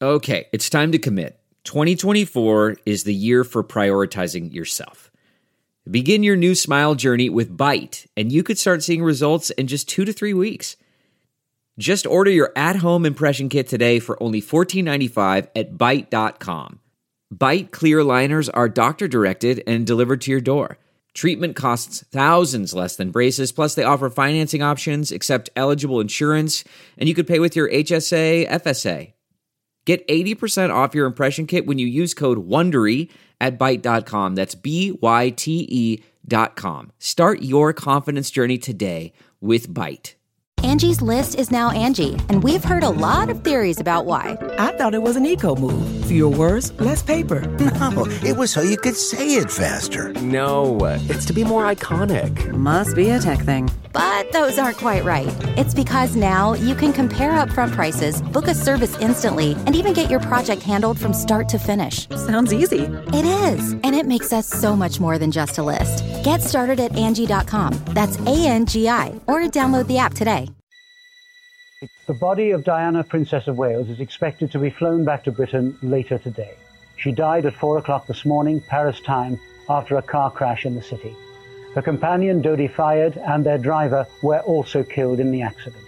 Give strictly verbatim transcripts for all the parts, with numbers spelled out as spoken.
Okay, it's time to commit. twenty twenty-four is the year for prioritizing yourself. Begin your new smile journey with Byte, and you could start seeing results in just two to three weeks. Just order your at-home impression kit today for only fourteen ninety-five at byte dot com. Byte clear aligners are doctor-directed and delivered to your door. Treatment costs thousands less than braces, plus they offer financing options, accept eligible insurance, and you could pay with your H S A, F S A. Get eighty percent off your impression kit when you use code WONDERY at byte dot com. That's B Y T E dot com. Start your confidence journey today with Byte. Angie's List is now Angie, and we've heard a lot of theories about why. I thought it was an eco move. Fewer words, less paper. No, it was so you could say it faster. No, it's to be more iconic. Must be a tech thing. But those aren't quite right. It's because now you can compare upfront prices, book a service instantly, and even get your project handled from start to finish. Sounds easy. It is, and it makes us so much more than just a list. Get started at Angie dot com. That's A N G I, or download the app today. The body of Diana, Princess of Wales, is expected to be flown back to Britain later today. She died at four o'clock this morning, Paris time, after a car crash in the city. Her companion, Dodi Fayed, and their driver were also killed in the accident.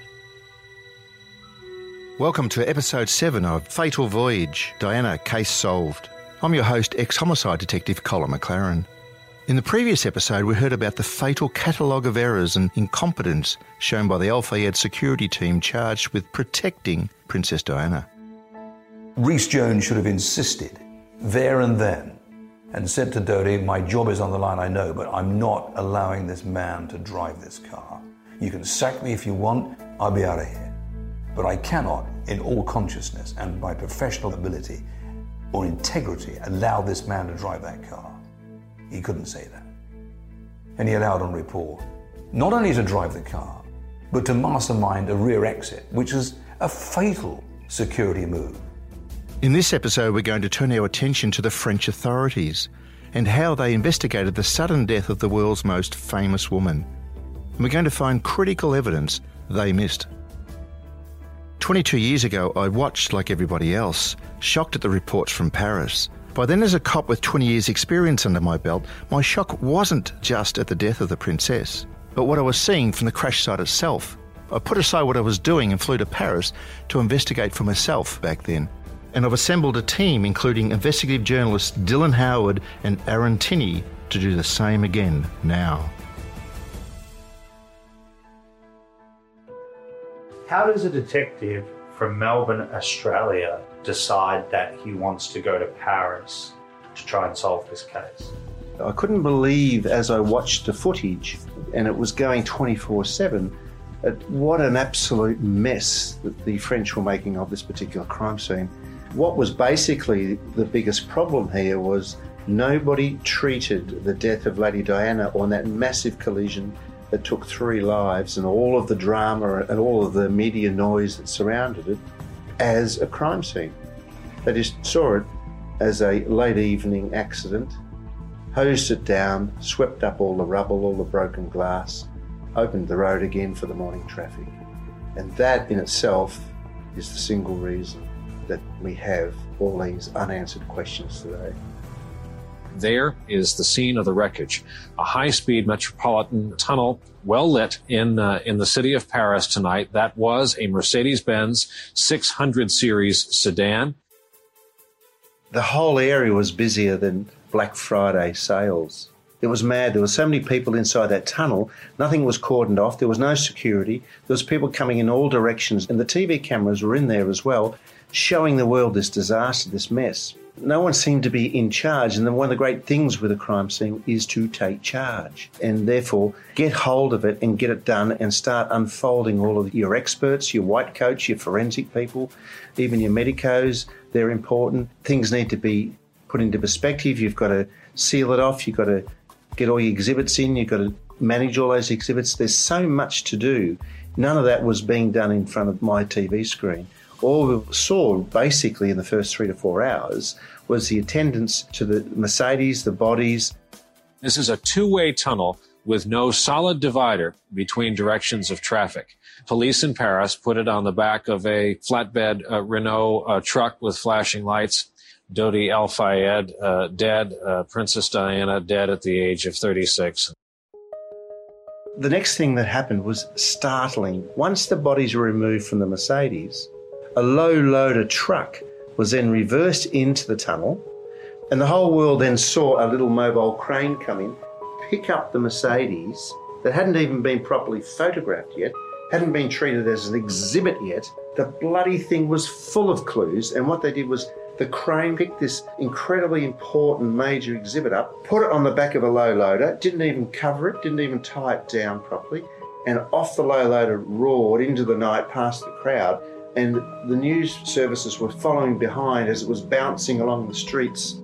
Welcome to episode seven of Fatal Voyage, Diana, Case Solved. I'm your host, ex-homicide detective Colin McLaren. In the previous episode, we heard about the fatal catalogue of errors and incompetence shown by the Al Fayed security team charged with protecting Princess Diana. Rhys Jones should have insisted there and then and said to Dodi, my job is on the line, I know, but I'm not allowing this man to drive this car. You can sack me if you want, I'll be out of here. But I cannot, in all consciousness and by professional ability or integrity, allow this man to drive that car. He couldn't say that. And he allowed on report not only to drive the car, but to mastermind a rear exit, which is a fatal security move. In this episode, we're going to turn our attention to the French authorities and how they investigated the sudden death of the world's most famous woman. And we're going to find critical evidence they missed. twenty-two years ago, I watched like everybody else, shocked at the reports from Paris. By then, as a cop with twenty years experience under my belt, my shock wasn't just at the death of the princess, but what I was seeing from the crash site itself. I put aside what I was doing and flew to Paris to investigate for myself back then. And I've assembled a team including investigative journalists Dylan Howard and Aaron Tinney to do the same again now. How does a detective from Melbourne, Australia, decide that he wants to go to Paris to try and solve this case? I couldn't believe as I watched the footage, and it was going twenty-four seven, at what an absolute mess that the French were making of this particular crime scene. What was basically the biggest problem here was nobody treated the death of Lady Diana on that massive collision that took three lives and all of the drama and all of the media noise that surrounded it as a crime scene. They just saw it as a late evening accident, hosed it down, swept up all the rubble, all the broken glass, opened the road again for the morning traffic. And that in itself is the single reason that we have all these unanswered questions today. There is the scene of the wreckage, a high-speed metropolitan tunnel, well lit in uh, in the city of Paris tonight. That was a Mercedes-Benz six hundred series sedan. The whole area was busier than Black Friday sales. It was mad. There were so many people inside that tunnel. Nothing was cordoned off. There was no security. There was people coming in all directions, and the T V cameras were in there as well, showing the world this disaster, this mess. No one seemed to be in charge, and then one of the great things with a crime scene is to take charge and therefore get hold of it and get it done and start unfolding all of your experts, your white coats, your forensic people, even your medicos. They're important. Things need to be put into perspective. You've got to seal it off. You've got to get all your exhibits in. You've got to manage all those exhibits. There's so much to do. None of that was being done in front of my T V screen. All we saw basically in the first three to four hours was the attendance to the Mercedes, the bodies. This is a two-way tunnel with no solid divider between directions of traffic. Police in Paris put it on the back of a flatbed uh, Renault uh, truck with flashing lights. Dodi El Fayed, uh, dead. Uh, Princess Diana, dead at the age of thirty-six. The next thing that happened was startling. Once the bodies were removed from the Mercedes, a low-loader truck was then reversed into the tunnel, and the whole world then saw a little mobile crane come in, pick up the Mercedes that hadn't even been properly photographed yet, hadn't been treated as an exhibit yet. The bloody thing was full of clues, and what they did was the crane picked this incredibly important major exhibit up, put it on the back of a low loader, didn't even cover it, didn't even tie it down properly, and off the low loader roared into the night past the crowd, and the news services were following behind as it was bouncing along the streets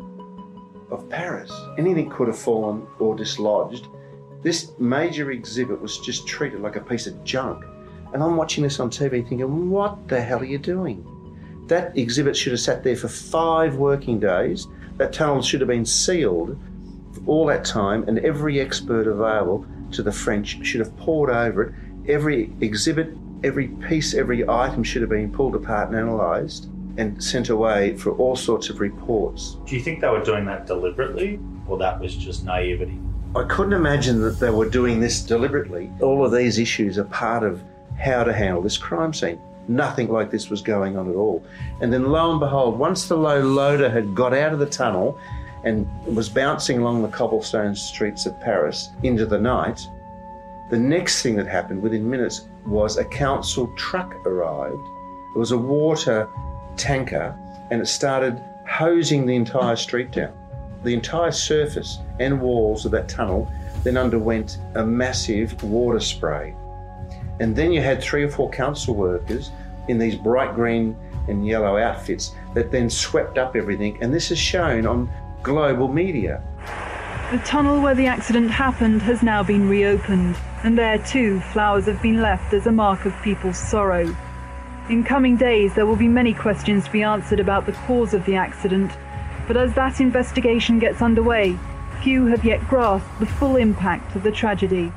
of Paris. Anything could have fallen or dislodged. This major exhibit was just treated like a piece of junk. And I'm watching this on T V thinking, what the hell are you doing? That exhibit should have sat there for five working days. That tunnel should have been sealed for all that time, and every expert available to the French should have poured over it. Every exhibit, every piece, every item should have been pulled apart and analysed and sent away for all sorts of reports. Do you think they were doing that deliberately, or that was just naivety? I couldn't imagine that they were doing this deliberately. All of these issues are part of how to handle this crime scene. Nothing like this was going on at all. And then lo and behold, once the low loader had got out of the tunnel and was bouncing along the cobblestone streets of Paris into the night, the next thing that happened within minutes was a council truck arrived. It was a water tanker, and it started hosing the entire street down. The entire surface and walls of that tunnel then underwent a massive water spray. And then you had three or four council workers in these bright green and yellow outfits that then swept up everything, and this is shown on global media. The tunnel where the accident happened has now been reopened, and there too flowers have been left as a mark of people's sorrow. In coming days there will be many questions to be answered about the cause of the accident, but as that investigation gets underway, few have yet grasped the full impact of the tragedy.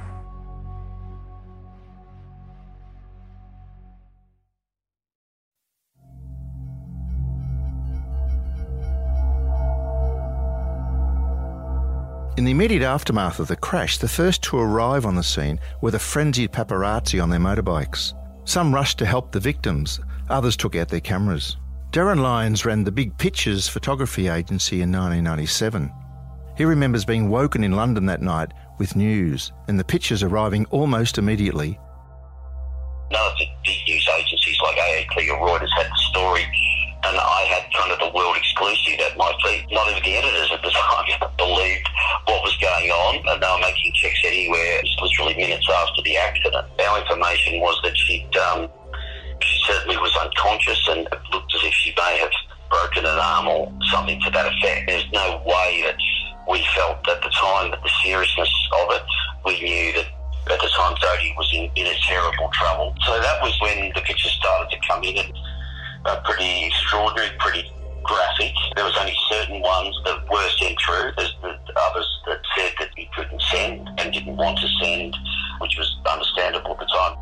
In the immediate aftermath of the crash, the first to arrive on the scene were the frenzied paparazzi on their motorbikes. Some rushed to help the victims, others took out their cameras. Darren Lyons ran the Big Pictures photography agency in nineteen ninety-seven. He remembers being woken in London that night with news, and the pictures arriving almost immediately. None of the big news agencies like A A P or Reuters had the story, and I had kind of the world exclusive at my feet. Not even the editors at the time believed what was going on, and they were making checks anywhere. It was literally minutes after the accident. Our information was that she'd, um, she certainly was unconscious, and it looked as if she may have broken an arm or something to that effect. There's no way that we felt at the time that the seriousness of it, we knew that at the time Dodi was in, in a terrible trouble. So that was when the pictures started to come in, and uh, pretty extraordinary, pretty graphic. There was only certain ones that were sent through. There's the others that said that we couldn't send and didn't want to send, which was understandable at the time.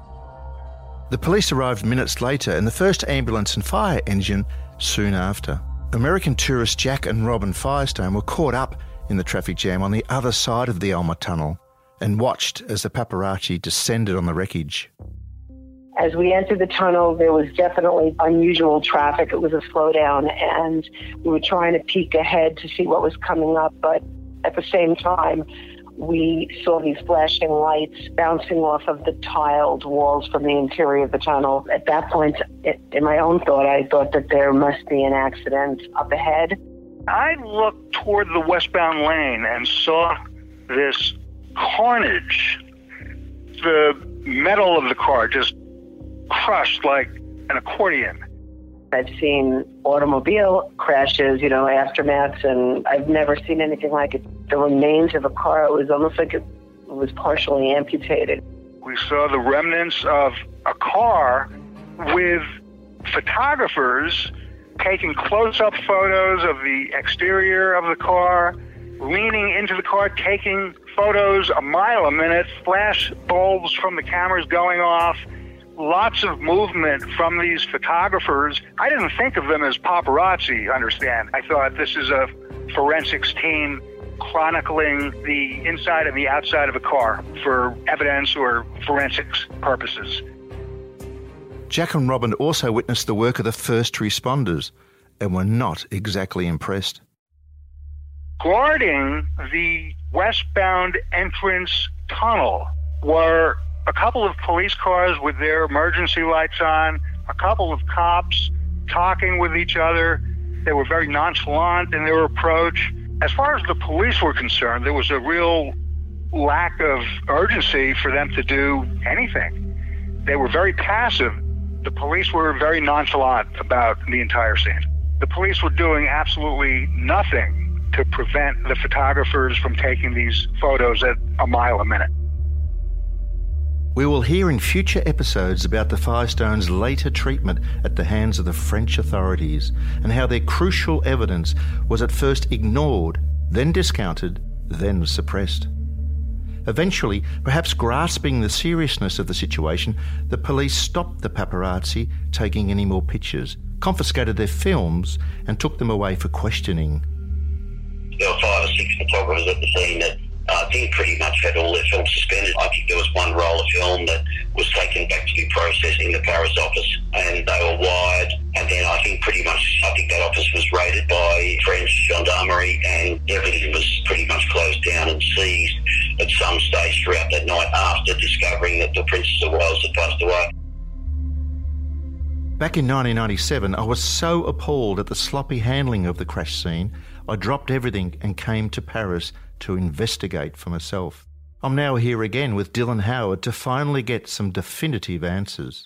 The police arrived minutes later, and the first ambulance and fire engine soon after. American tourists Jack and Robin Firestone were caught up in the traffic jam on the other side of the Elmer Tunnel and watched as the paparazzi descended on the wreckage. As we entered the tunnel, there was definitely unusual traffic. It was a slowdown, and we were trying to peek ahead to see what was coming up, but at the same time, we saw these flashing lights bouncing off of the tiled walls from the interior of the tunnel. At that point, in my own thought, I thought that there must be an accident up ahead. I looked toward the westbound lane and saw this carnage. The metal of the car just crushed like an accordion. I've seen automobile crashes, you know, aftermaths, and I've never seen anything like it. The remains of a car, it was almost like it was partially amputated. We saw the remnants of a car with photographers taking close-up photos of the exterior of the car leaning into the car, taking photos a mile a minute, flash bulbs from the cameras going off, lots of movement from these photographers. I didn't think of them as paparazzi, understand. I thought this is a forensics team chronicling the inside and the outside of a car for evidence or forensics purposes. Jack and Robin also witnessed the work of the first responders and were not exactly impressed. Guarding the westbound entrance tunnel were a couple of police cars with their emergency lights on, a couple of cops talking with each other. They were very nonchalant in their approach. As far as the police were concerned, there was a real lack of urgency for them to do anything. They were very passive. The police were very nonchalant about the entire scene. The police were doing absolutely nothing to prevent the photographers from taking these photos at a mile a minute. We will hear in future episodes about the Firestones' later treatment at the hands of the French authorities and how their crucial evidence was at first ignored, then discounted, then suppressed. Eventually, perhaps grasping the seriousness of the situation, the police stopped the paparazzi taking any more pictures, confiscated their films and took them away for questioning. There were five or six photographers at the scene that I think pretty much had all their films suspended. I think there was one roll of film that was taken back to be processed in the Paris office, and they were wired. And then I think pretty much, I think that office was raided by French gendarmerie, and everything was pretty much closed down and seized at some stage throughout that night after discovering that the Princess of Wales had passed away. Back in nineteen ninety-seven, I was so appalled at the sloppy handling of the crash scene, I dropped everything and came to Paris to investigate for myself. I'm now here again with Dylan Howard to finally get some definitive answers.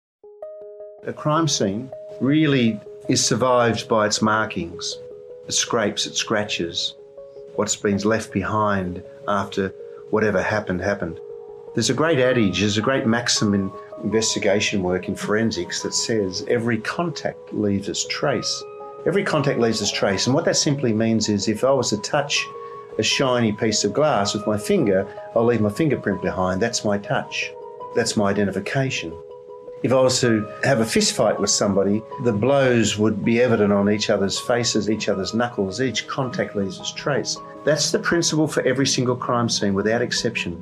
A crime scene really is survived by its markings, its scrapes, its scratches, what's been left behind after whatever happened happened. There's a great adage, there's a great maxim in investigation work in forensics that says every contact leaves its trace. Every contact leaves its trace, and what that simply means is if I was to touch a shiny piece of glass with my finger, I'll leave my fingerprint behind. That's my touch. That's my identification. If I was to have a fist fight with somebody, the blows would be evident on each other's faces, each other's knuckles. Each contact leaves its trace. That's the principle for every single crime scene, without exception.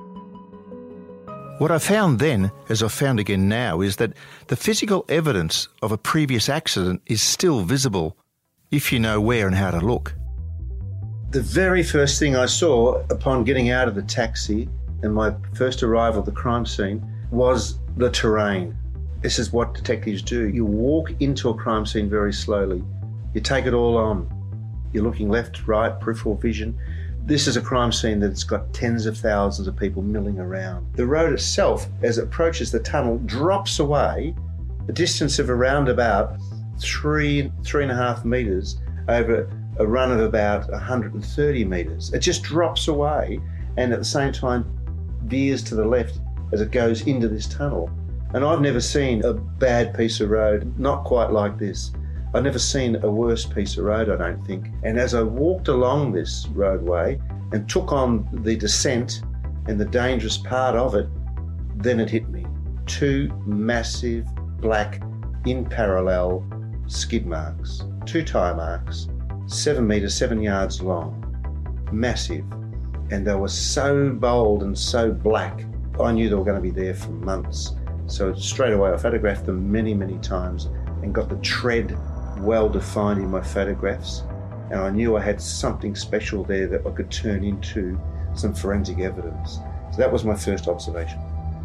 What I found then, as I've found again now, is that the physical evidence of a previous accident is still visible, if you know where and how to look. The very first thing I saw upon getting out of the taxi and my first arrival at the crime scene was the terrain. This is what detectives do. You walk into a crime scene very slowly. You take it all on. You're looking left, right, peripheral vision. This is a crime scene that's got tens of thousands of people milling around. The road itself, as it approaches the tunnel, drops away a distance of around about three, three and a half metres over a run of about one hundred thirty metres. It just drops away and at the same time veers to the left as it goes into this tunnel. And I've never seen a bad piece of road, not quite like this. I've never seen a worse piece of road, I don't think. And as I walked along this roadway and took on the descent and the dangerous part of it, then it hit me. Two massive black in parallel skid marks, two tyre marks, seven metres, seven yards long, massive. And they were so bold and so black, I knew they were going to be there for months. So straight away I photographed them many, many times and got the tread well defined in my photographs. And I knew I had something special there that I could turn into some forensic evidence. So that was my first observation.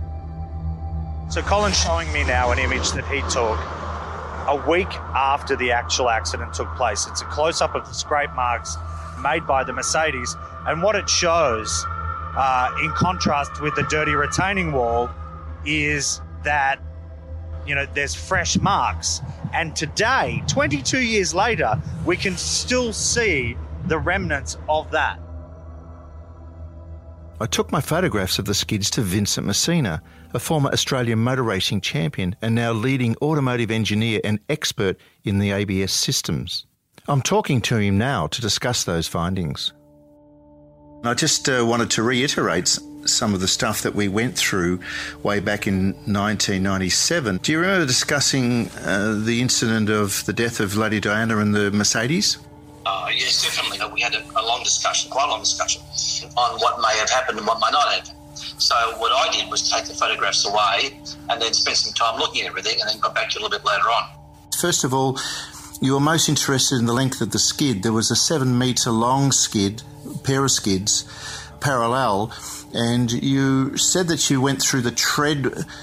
So Colin's showing me now an image that he took a week after the actual accident took place. It's a close-up of the scrape marks made by the Mercedes, and what it shows, uh, in contrast with the dirty retaining wall, is that, you know, there's fresh marks. And today, twenty-two years later, we can still see the remnants of that. I took my photographs of the skids to Vincent Messina, a former Australian motor racing champion and now leading automotive engineer and expert in the A B S systems. I'm talking to him now to discuss those findings. I just uh, wanted to reiterate some of the stuff that we went through way back in nineteen ninety-seven. Do you remember discussing uh, the incident of the death of Lady Diana and the Mercedes? Uh, yes, definitely. We had a, a long discussion, quite a long discussion, on what may have happened and what may not have happened. So what I did was take the photographs away and then spend some time looking at everything and then got back to you a little bit later on. First of all, you were most interested in the length of the skid. There was a seven metre long skid, pair of skids, parallel, and you said that you went through the tread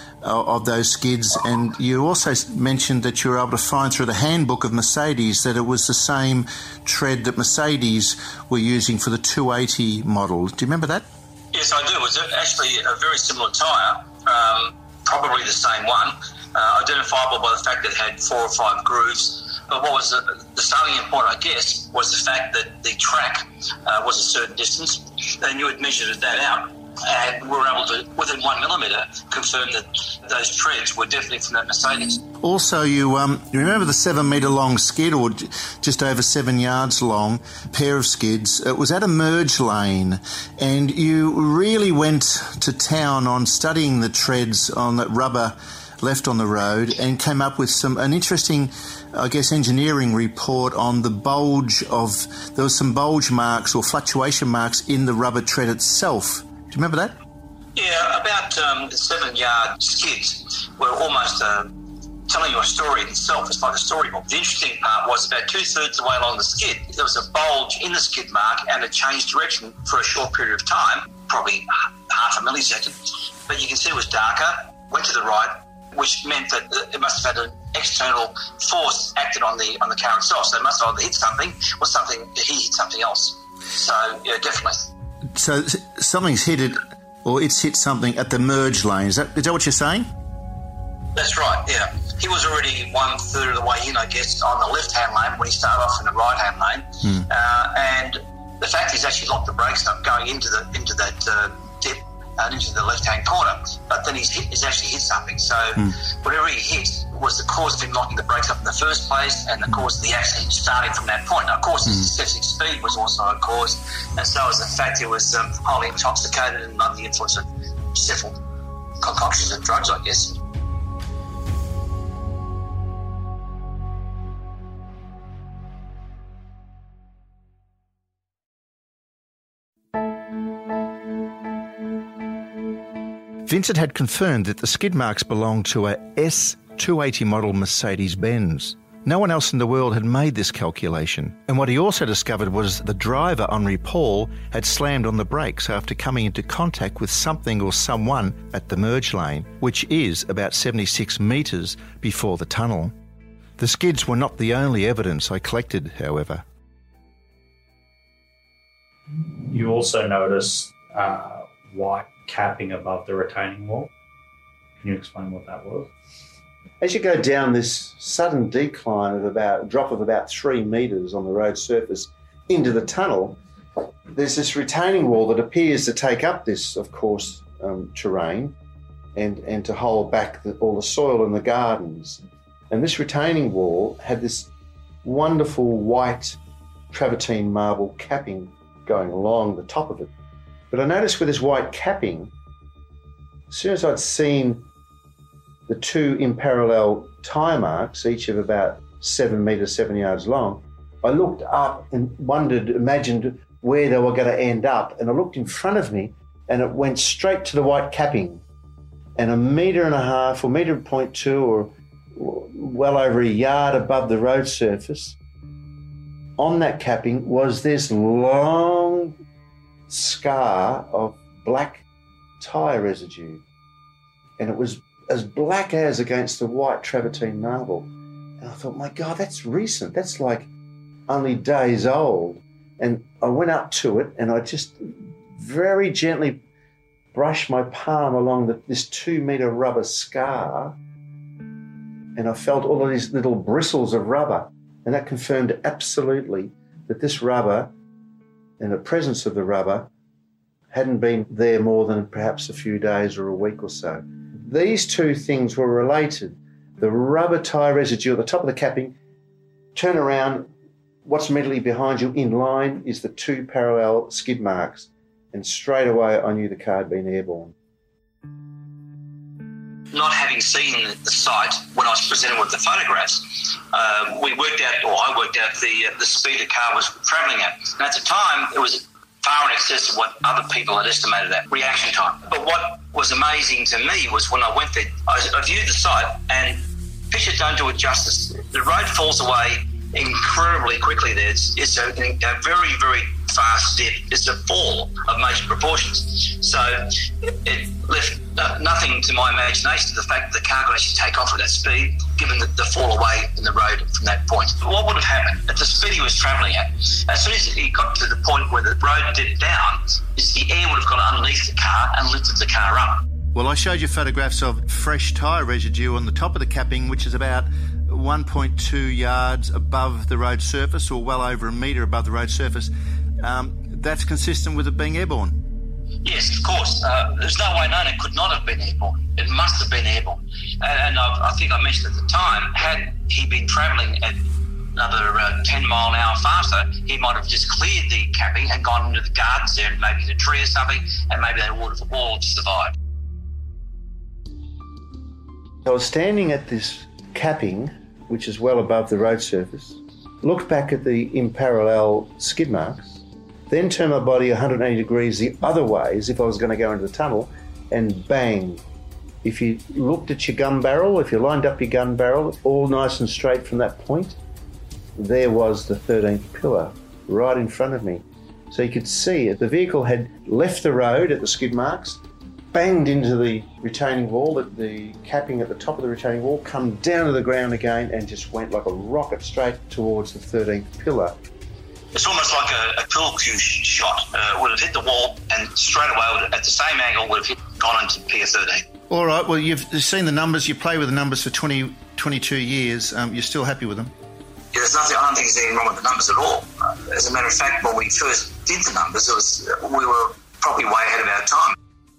of those skids, and you also mentioned that you were able to find through the handbook of Mercedes that it was the same tread that Mercedes were using for the two eighty model. Do you remember that? Yes, I do. It was actually a very similar tyre, um, probably the same one, uh, identifiable by the fact that it had four or five grooves. But what was the, the starting point, I guess, was the fact that the track uh, was a certain distance, and you had measured that out. And we were able to, within one millimetre, confirm that those treads were definitely from that Mercedes. Also, you um, you remember the seven metre long skid, or j- just over seven yards long, pair of skids. It was at a merge lane, and you really went to town on studying the treads on that rubber left on the road, and came up with some an interesting, I guess, engineering report on the bulge of, there was some bulge marks or fluctuation marks in the rubber tread itself. Do you remember that? Yeah, about um, the seven-yard skids were almost uh, telling you a story in itself. It's like a storybook. The interesting part was about two-thirds of the way along the skid, there was a bulge in the skid mark and it changed direction for a short period of time, probably half a millisecond. But you can see it was darker, went to the right, which meant that it must have had an external force acted on the on the car itself. So it must have either hit something or something he hit something else. So, yeah, definitely. So something's hit it, or it's hit something at the merge lane. Is that is that what you're saying? That's right, yeah. He was already one third of the way in, I guess, on the left-hand lane when he started off in the right-hand lane. Hmm. Uh, and the fact he's actually locked the brakes up going into the into that uh, dip and into the left-hand corner. But then he's, hit, he's actually hit something. So hmm. whatever he hit was the cause of him locking the brakes up in the first place and the cause of the accident starting from that point. Now, of course, his excessive speed was also a cause, and so was the fact he was um, highly intoxicated and under the influence of several concoctions of drugs, I guess. Vincent had confirmed that the skid marks belonged to a S two eighty model Mercedes-Benz. No one else in the world had made this calculation. And what he also discovered was the driver, Henri Paul, had slammed on the brakes after coming into contact with something or someone at the merge lane, which is about seventy-six metres before the tunnel. The skids were not the only evidence I collected, however. You also noticed uh, white capping above the retaining wall. Can you explain what that was? As you go down this sudden decline of about, drop of about three metres on the road surface into the tunnel, there's this retaining wall that appears to take up this, of course, um, terrain and, and to hold back the, all the soil in the gardens. And this retaining wall had this wonderful white travertine marble capping going along the top of it. But I noticed with this white capping, as soon as I'd seen the two in parallel tyre marks, each of about seven metres, seven yards long, I looked up and wondered, imagined where they were going to end up. And I looked in front of me and it went straight to the white capping. And a metre and a half or metre point two or well over a yard above the road surface, on that capping was this long scar of black tyre residue. And it was as black as against the white travertine marble. And I thought, my God, that's recent. That's like only days old. And I went up to it and I just very gently brushed my palm along the, this two metre rubber scar. And I felt all of these little bristles of rubber. And that confirmed absolutely that this rubber and the presence of the rubber hadn't been there more than perhaps a few days or a week or so. These two things were related. The rubber tyre residue at the top of the capping, turn around, what's immediately behind you in line is the two parallel skid marks. and straight away I knew the car had been airborne. Not having seen the site when I was presented with the photographs, uh, we worked out, or I worked out the uh, the speed the car was travelling at. And at the time, it was far in excess of what other people had estimated at reaction time. But what was amazing to me was when I went there, I, I viewed the site, and pictures don't do it justice. The road falls away incredibly quickly there. It's, it's a, a very, very fast dip. It's a fall of major proportions. So it left nothing to my imagination, the fact that the car could actually take off at that speed, given the, the fall away in the road from that point. But what would have happened at the speed he was travelling at? As soon as he got to the point where the road dipped down, is the air would have gone underneath the car and lifted the car up. Well, I showed you photographs of fresh tyre residue on the top of the capping, which is about one point two yards above the road surface, or well over a metre above the road surface. Um, that's consistent with it being airborne. Yes, of course. Uh, there's no way known it could not have been airborne. It must have been airborne. And, and I, I think I mentioned at the time, had he been travelling at another uh, ten mile an hour faster, he might have just cleared the capping and gone into the gardens there and maybe hit a tree or something, and maybe they would have all survived. I was standing at this capping, which is well above the road surface, looked back at the in parallel skid marks, then turned my body one hundred eighty degrees the other way as if I was going to go into the tunnel, and bang. If you looked at your gun barrel, if you lined up your gun barrel, all nice and straight from that point, there was the thirteenth pillar right in front of me. So you could see it. The vehicle had left the road at the skid marks, banged into the retaining wall, the, the capping at the top of the retaining wall, come down to the ground again and just went like a rocket straight towards the thirteenth pillar. It's almost like a, a pool cue shot. Uh, would have hit the wall and straight away, would have, at the same angle, would have hit, gone into Pier thirteen. All right, well, you've seen the numbers. You play with the numbers for twenty, twenty-two years. Um, you're still happy with them? Yeah, there's nothing, I don't think there's anything wrong with the numbers at all. Uh, as a matter of fact, when we first did the numbers, it was we were probably way ahead of our time.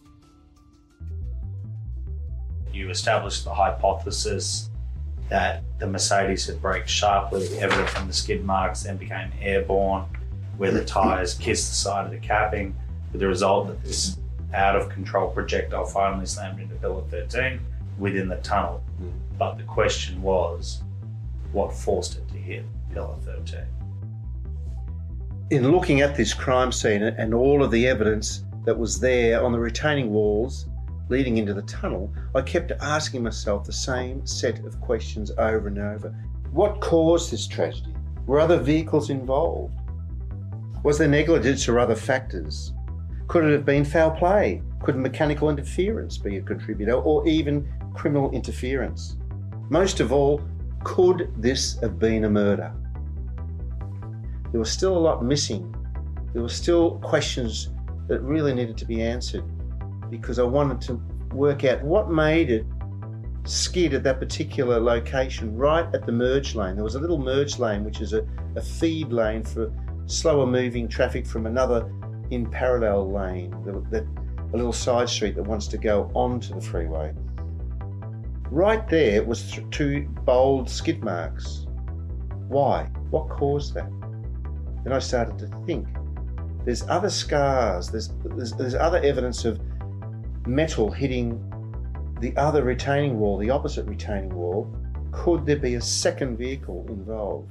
You established the hypothesis that the Mercedes had braked sharply, evident from the skid marks, then became airborne, where the tyres kissed the side of the capping, with the result that this out-of-control projectile finally slammed into pillar thirteen within the tunnel. Mm. But the question was, what forced it to hit pillar thirteen? In looking at this crime scene and all of the evidence that was there on the retaining walls leading into the tunnel, I kept asking myself the same set of questions over and over. What caused this tragedy? Were other vehicles involved? Was there negligence or other factors? Could it have been foul play? Could mechanical interference be a contributor, or even criminal interference? Most of all, could this have been a murder? There was still a lot missing. There were still questions that really needed to be answered, because I wanted to work out what made it skid at that particular location, right at the merge lane. There was a little merge lane, which is a, a feed lane for slower moving traffic from another in parallel lane, that, that a little side street that wants to go onto the freeway. Right there was th- two bold skid marks. Why? What caused that? Then I started to think. There's other scars, there's, there's, there's other evidence of metal hitting the other retaining wall, the opposite retaining wall. Could there be a second vehicle involved?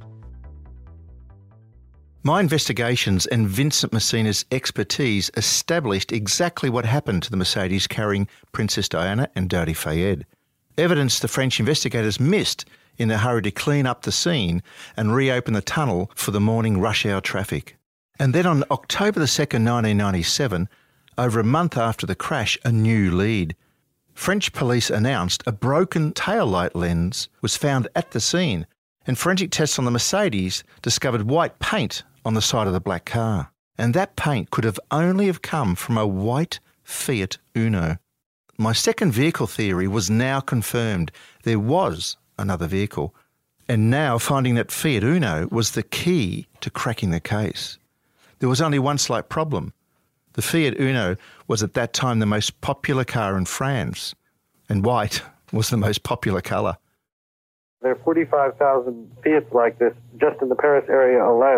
My investigations and Vincent Messina's expertise established exactly what happened to the Mercedes carrying Princess Diana and Dodi Fayed. Evidence the French investigators missed in their hurry to clean up the scene and reopen the tunnel for the morning rush hour traffic. And then on October the second, nineteen ninety-seven, over a month after the crash, a new lead. French police announced a broken taillight lens was found at the scene, and forensic tests on the Mercedes discovered white paint on the side of the black car. And that paint could have only have come from a white Fiat Uno. My second vehicle theory was now confirmed. There was another vehicle. And now finding that Fiat Uno was the key to cracking the case. There was only one slight problem. The Fiat Uno was at that time the most popular car in France, and white was the most popular colour. There are forty-five thousand Fiats like this just in the Paris area alone.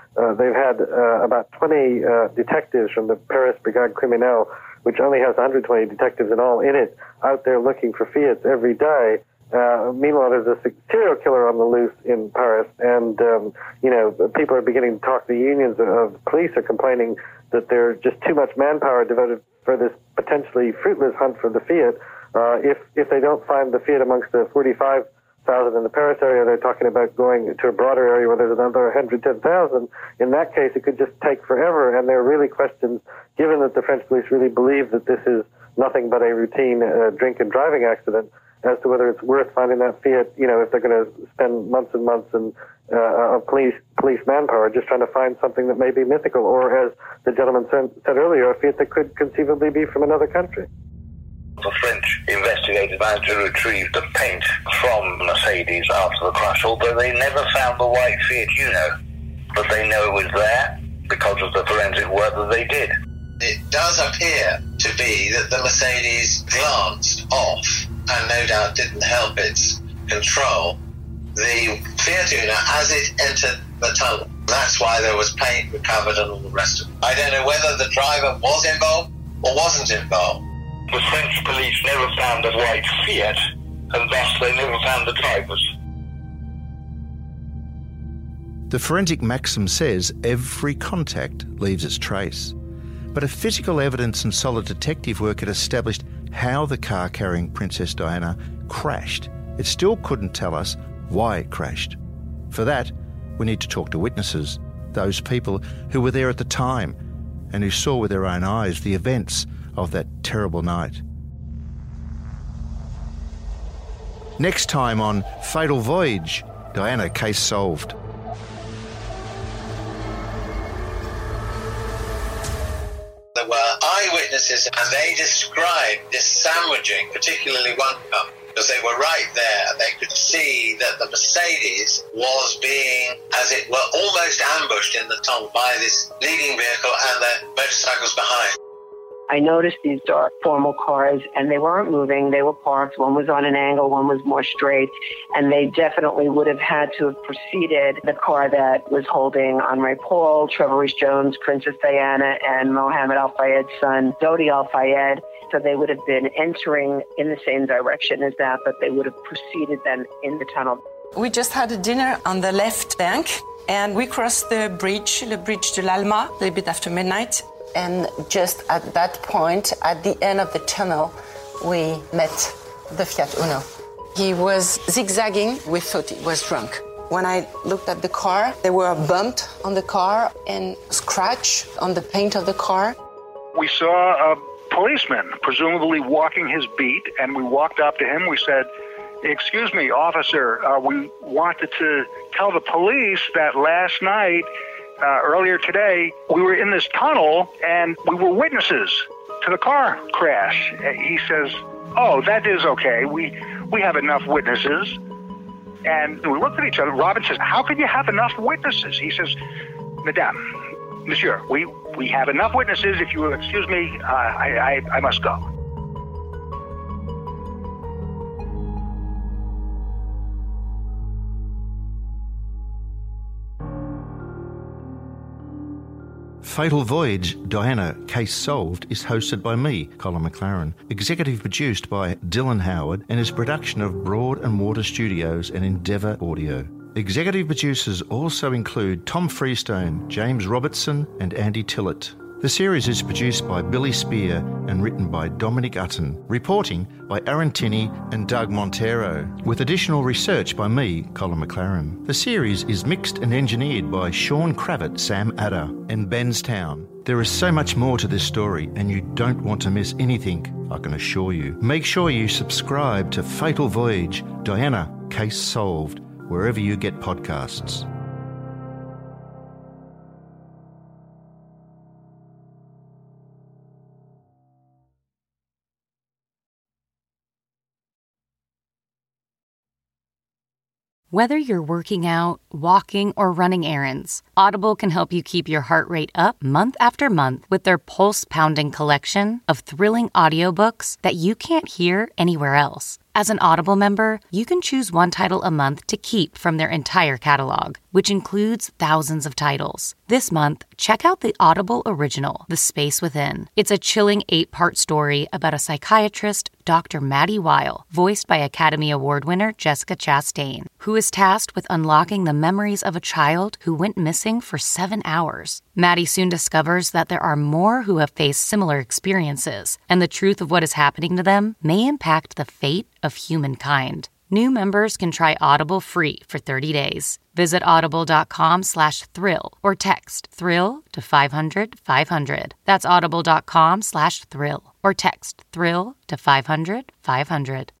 Uh, they've had uh, about twenty uh, detectives from the Paris Brigade Criminelle, which only has one hundred twenty detectives in all in it, out there looking for Fiats every day. Uh, meanwhile, there's a serial killer on the loose in Paris, and, um, you know, people are beginning to talk. The unions of police are complaining that there's just too much manpower devoted for this potentially fruitless hunt for the Fiat. Uh, if, if they don't find the Fiat amongst the forty-five thousand in the Paris area, they're talking about going to a broader area where there's another one hundred ten thousand. In that case, it could just take forever, and there are really questions, given that the French police really believe that this is nothing but a routine uh, drink and driving accident, as to whether it's worth finding that Fiat, you know, if they're going to spend months and months and, uh, of police police manpower just trying to find something that may be mythical, or, as the gentleman said, said earlier, a Fiat that could conceivably be from another country. The French investigators managed to retrieve the paint from Mercedes after the crash, although they never found the white Fiat Uno. But they know it was there because of the forensic work that they did. It does appear to be that the Mercedes glanced off, and no doubt didn't help its control, the Fiat Uno as it entered the tunnel. That's why there was paint recovered and all the rest of it. I don't know whether the driver was involved or wasn't involved. The French police never found the white Fiat, and thus they never found the drivers. The forensic maxim says every contact leaves its trace. But if physical evidence and solid detective work had established how the car carrying Princess Diana crashed, it still couldn't tell us why it crashed. For that, we need to talk to witnesses, those people who were there at the time and who saw with their own eyes the events of that terrible night. Next time on Fatal Voyage, Diana, case solved. There were eyewitnesses, and they described this sandwiching, particularly one couple, because they were right there. They could see that the Mercedes was being, as it were, almost ambushed in the tunnel by this leading vehicle and the motorcycles behind. I noticed these dark, formal cars, and they weren't moving. They were parked. One was on an angle, one was more straight, and they definitely would have had to have preceded the car that was holding Henri Paul, Trevor Rees-Jones, Princess Diana, and Mohammed Al-Fayed's son, Dodi Al-Fayed. So they would have been entering in the same direction as that, but they would have preceded them in the tunnel. We just had a dinner on the left bank, and we crossed the bridge, the bridge de l'Alma, a little bit after midnight. And just at that point, at the end of the tunnel, we met the Fiat Uno. He was zigzagging. We thought he was drunk. When I looked at the car, there were a bump on the car and a scratch on the paint of the car. We saw a policeman, presumably walking his beat, and we walked up to him. We said, "Excuse me, officer, uh, we wanted to tell the police that last night, Uh, earlier today, we were in this tunnel and we were witnesses to the car crash." He says, "Oh, that is okay. We we have enough witnesses." And we looked at each other. Robin says, "How can you have enough witnesses?" He says, "Madame, monsieur, we, we have enough witnesses. If you will excuse me, uh, I, I, I must go." Fatal Voyage, Diana, Case Solved is hosted by me, Colin McLaren, executive produced by Dylan Howard, and is a production of Broad and Water Studios and Endeavour Audio. Executive producers also include Tom Freestone, James Robertson and Andy Tillett. The series is produced by Billy Spear and written by Dominic Utton, reporting by Aaron Tinney and Doug Montero, with additional research by me, Colin McLaren. The series is mixed and engineered by Sean Kravitz, Sam Adder and Benstown. There is so much more to this story and you don't want to miss anything, I can assure you. Make sure you subscribe to Fatal Voyage, Diana, Case Solved, wherever you get podcasts. Whether you're working out, walking, or running errands, Audible can help you keep your heart rate up month after month with their pulse-pounding collection of thrilling audiobooks that you can't hear anywhere else. As an Audible member, you can choose one title a month to keep from their entire catalog, which includes thousands of titles. This month, check out the Audible original, The Space Within. It's a chilling eight-part story about a psychiatrist, Doctor Maddie Weil, voiced by Academy Award winner Jessica Chastain, who is tasked with unlocking the memories of a child who went missing for seven hours. Maddie soon discovers that there are more who have faced similar experiences, and the truth of what is happening to them may impact the fate of humankind. New members can try Audible free for thirty days. Visit audible.com slash thrill or text thrill to five hundred five hundred. That's audible.com slash thrill or text thrill to five hundred five hundred.